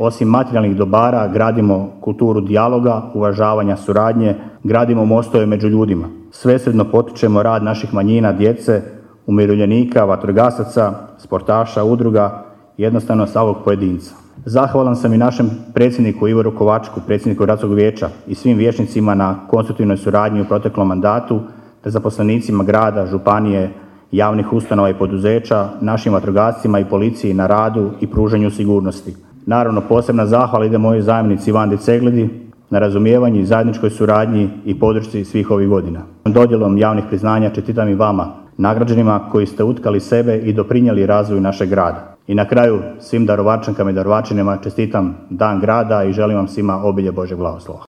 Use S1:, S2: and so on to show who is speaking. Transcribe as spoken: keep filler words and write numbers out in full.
S1: osim materijalnih dobara gradimo kulturu dijaloga, uvažavanja, suradnje, gradimo mostove među ljudima. Svesrdno potičemo rad naših manjina, djece, umirovljenika, vatrogasaca, sportaša, udruga, jednostavno svakog pojedinca. Zahvalan sam i našem predsjedniku Ivoru Kovačku, predsjedniku Gradskog vijeća i svim vijećnicima na konstruktivnoj suradnji u proteklom mandatu, te zaposlenicima grada, županije, javnih ustanova i poduzeća, našim vatrogascima i policiji na radu i pružanju sigurnosti. Naravno, posebna zahvala ide mojoj zamjenici Vandi Ceglidi na razumijevanju i zajedničkoj suradnji i podršci svih ovih godina. Dodjelom javnih priznanja čestitam i vama, nagrađenima koji ste utkali sebe i doprinijeli razvoju našeg grada. I na kraju svim Daruvarčankama i Daruvarčanima čestitam Dan grada i želim vam svima obilje Božeg blagoslova.